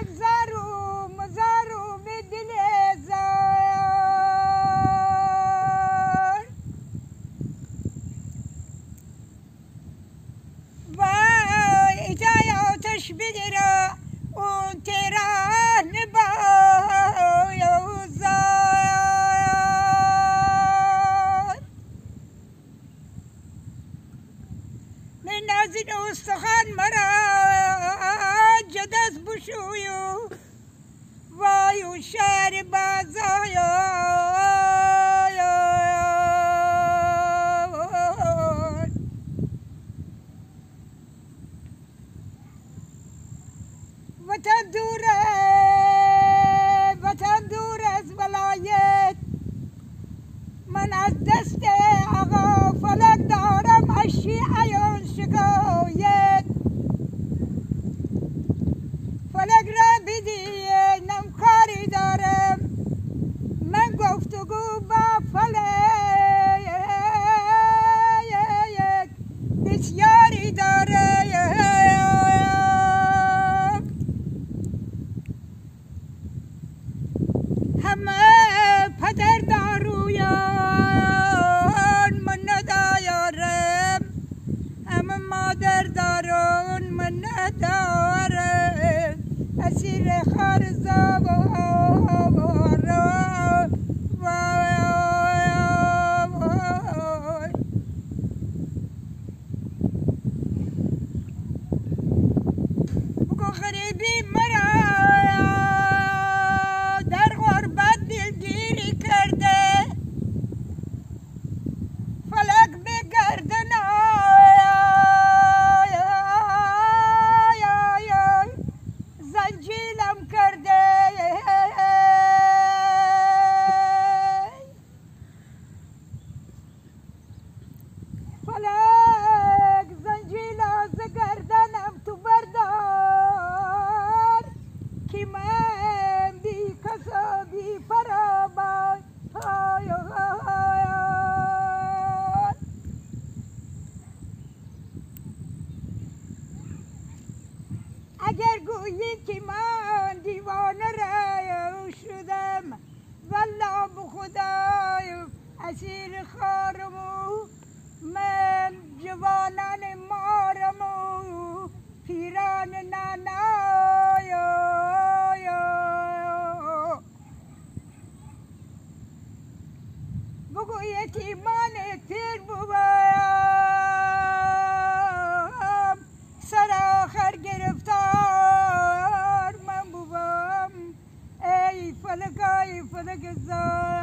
فلک زارو به دل زار وای ایجای آتش بگیره اون تیران بایوزار من نازین استخوان مرا جدست بشویو وایو شهر بازایا وطن دور از ولایت من از دست آقا فلک دارم اشی عیان شکایت فلک را بدینم کاری دارم من گفتگو با فلک بسیاری داره همه پدر دارویان من ندارم همه مادر دارون من ندارم اسیر خارزا بگو غریبی مرا فلک زنجیل از گردنم تو بردار که من بی کسا بی فرابان اگر گویی که من دیوانه را شدم والله بخدای اسیر خارمو من جوانان مارمو پیران نانایا بگو یتیمان پیر بوام سر آخر گرفتار من بوام ای فلک زار